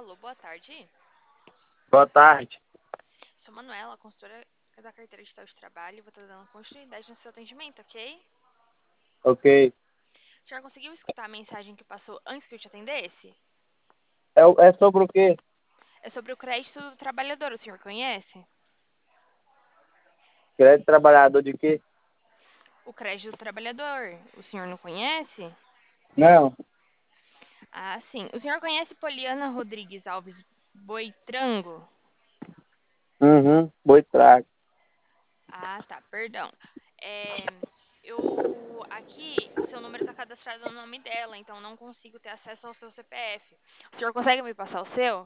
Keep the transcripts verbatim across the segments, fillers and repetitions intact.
Alô, boa tarde. Boa tarde. Sou Manuela, consultora da carteira digital de trabalho. Vou estar dando continuidade no seu atendimento, ok? Ok. O senhor conseguiu escutar a mensagem que passou antes que eu te atendesse? É, o- é sobre o quê? É sobre o crédito do trabalhador, o senhor conhece? Crédito trabalhador de quê? O crédito do trabalhador, o senhor não conhece? Não. Ah, sim. O senhor conhece Poliana Rodrigues Alves Boitrango? Uhum. Boi trago. Ah, tá, perdão. É, eu aqui, o seu número está cadastrado no nome dela, então não consigo ter acesso ao seu C P F. O senhor consegue me passar o seu?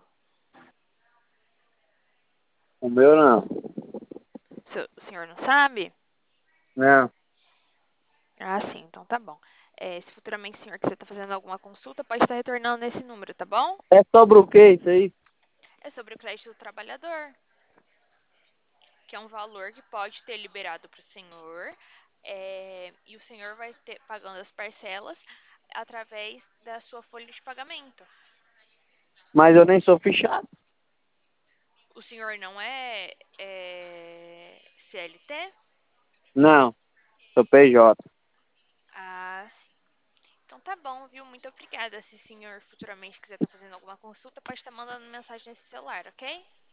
O meu não. O seu- o senhor não sabe? Não. Ah, sim, então tá bom. É, se futuramente o senhor quiser estar fazendo alguma consulta, pode estar retornando nesse número, tá bom? É sobre o quê isso aí? É sobre o crédito do trabalhador, que é um valor que pode ter liberado para o senhor, é, e o senhor vai ter pagando as parcelas através da sua folha de pagamento. Mas eu nem sou fichado. O senhor não é, é C L T? Não. Sou P J. Ah, sim. Então tá bom, viu? Muito obrigada. Se o senhor futuramente quiser estar fazendo alguma consulta, pode estar mandando mensagem nesse celular, ok?